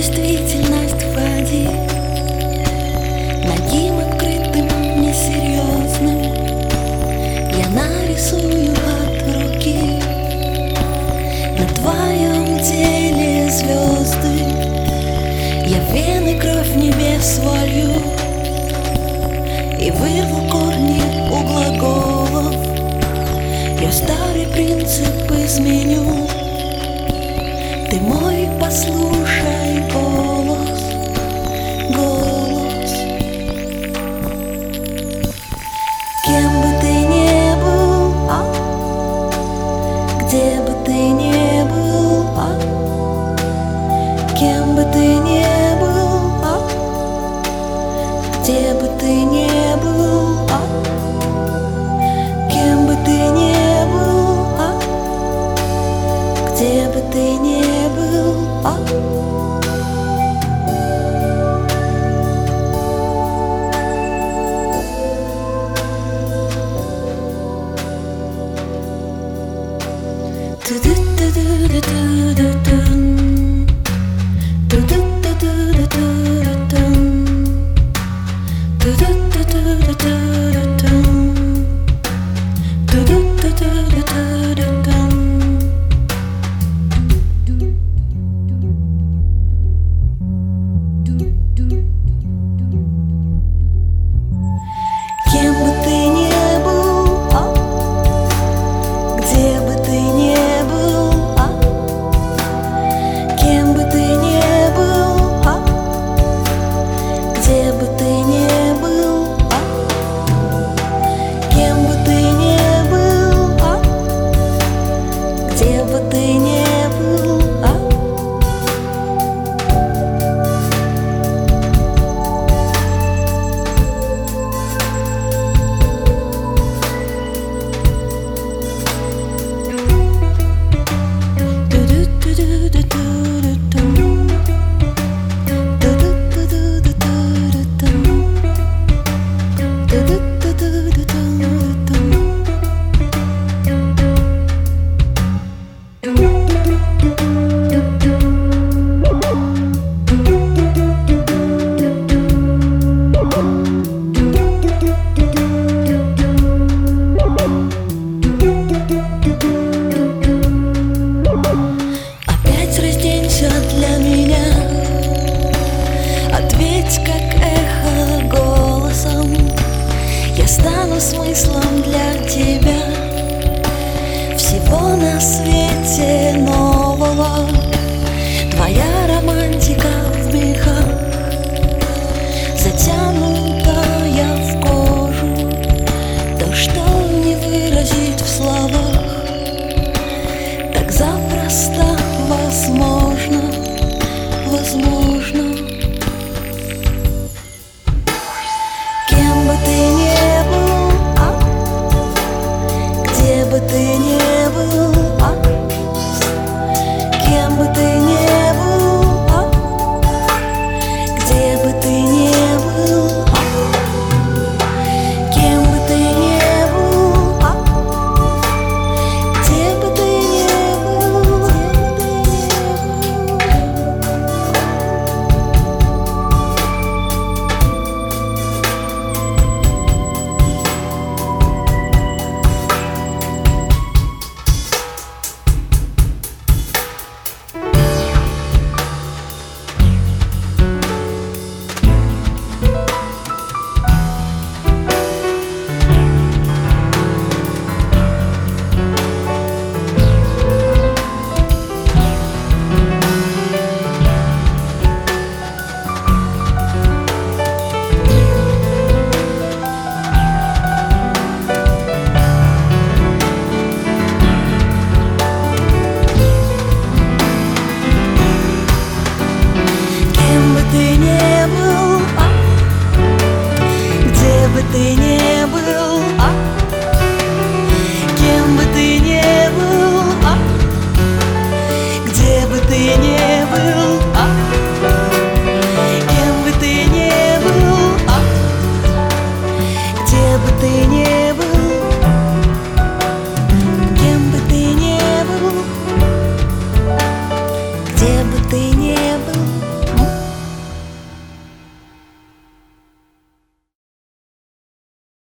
действительность води, нагим открытым, несерьезным я нарисую от руки на твоем теле звезды. Я вены кровь небес волью и вырву корни у глаголов. Я старый принцип изменю. Ты мой, послушай голос, голос. Кем бы ты ни был, где бы ты ни был, кем бы ты ни был, где бы ты ни был, кем бы ты ни был, где бы ты ни был, do do do do do do.